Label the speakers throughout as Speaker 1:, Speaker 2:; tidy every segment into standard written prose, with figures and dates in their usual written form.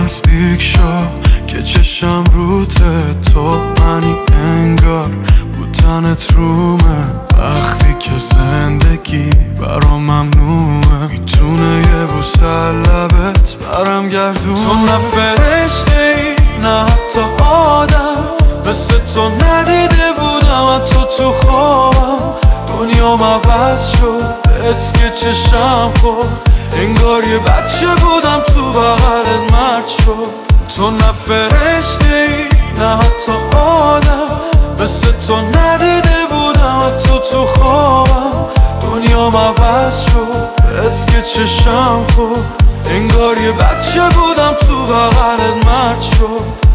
Speaker 1: نزدیک شو که چشم روته، تو منی انگار بودنت رومه. وقتی که زندگی برام ممنوعه، میتونه یه بوسه لبت برم گردونه. تو نه فرشته ای نه حتی آدم، مثل تو ندیده بودم حتی تو خوابم. دنیام عوض شد بهت که چشم خورد، انگار یه بچه بودم تو بغلت مرد شد. تو نه فرشته ای نه حتی آدم، مثل تو ندیده بودم حتی تو خوابم. دنیام عوض شد بهت که چشم خورد، انگار یه بچه بودم تو بغلت مرد شد.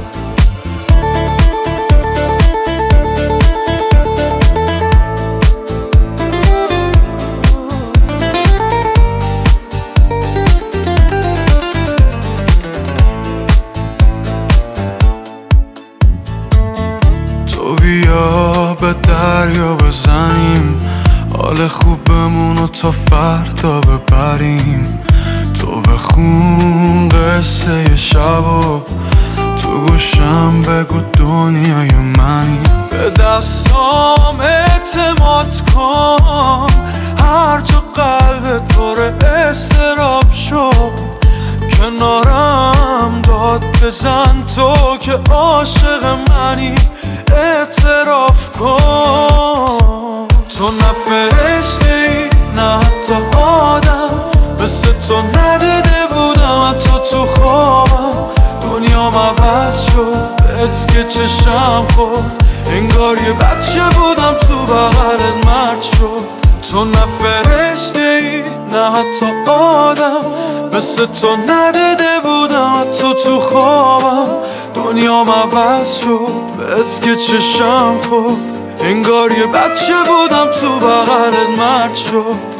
Speaker 1: تو بیا به دریا بزنیم، حال خوب بمونو تا فردا ببریم. تو بخون قصه ی شبو، تو گوشم بگو دنیای منی. به دستام اعتماد کن، هر جا قلبت پر استراب شد. کنارم داد بزن تو که عاشق منی، اعتراف کن. تو نه فرشته ای نه حتی آدم، مثل تو ندیده بودم حتی تو خوابم. دنیام عوض شد بهت که چشم خورد، انگار یه بچه بودم تو بغلت مرد شد. تو نه فرشته ای نه حتی آدم، مثل تو ندیده بودم حتی تو خوابم. دنیام عوض شد بهت که چشم خورد، انگار یه بچه بودم تو بغلت مرد شد.